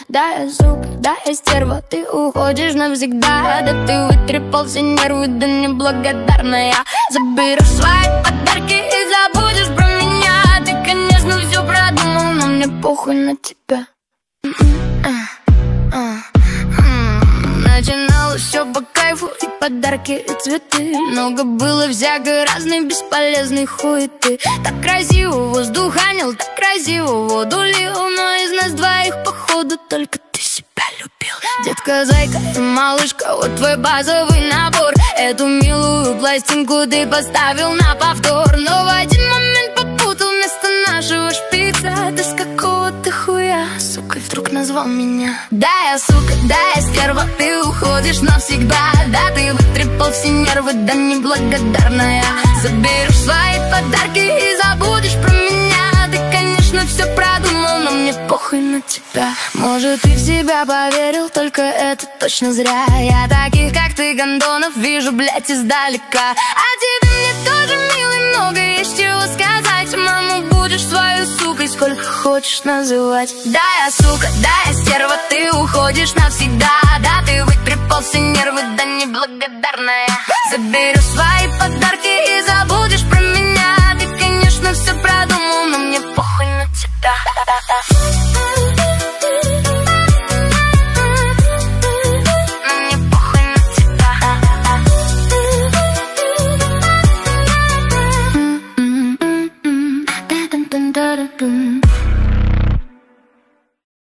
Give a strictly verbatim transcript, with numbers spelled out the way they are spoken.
Да, я сука, да, я стерва, ты уходишь навсегда. Да ты вытрепал все нервы, да неблагодарная. Заберешь свои подарки и забудешь про меня. Ты, конечно, все продумал, но мне похуй на тебя. Начиналось все по кайфу, и подарки, и цветы. Много было всякой разной бесполезной хуеты. Так красиво воздуханил, так красиво воду лил. Но из нас двоих, походу, только ты себя любил. Детка, зайка и малышка, вот твой базовый набор. Эту милую пластинку ты поставил на повтор. Но в один момент попутал вместо нашего шпица. Ты с какого ты хуя, сукой, вдруг назвал меня? Да, я сука, да, я стерва, ты уходишь навсегда. Да, ты вытрепал все нервы, да неблагодарная. Заберешь свои подарки и забудешь про меня. Ты, конечно, все продумал, но мне похуй на тебя. Может, ты в себя поверил, только это точно зря. Я таких, как ты, гондонов, вижу, блять, издалека. А тебе мне тоже, милый, много есть чего сказать. Маму будешь свою сукой, сколько хочешь называть. Да, я сука, да, я стерва, ты уходишь навсегда. Да, ты вытрепал все нервы, да неблагодарная. Заберешь свои подарки и забудешь про меня. Ты, конечно, все продумал, но мне похуй на тебя.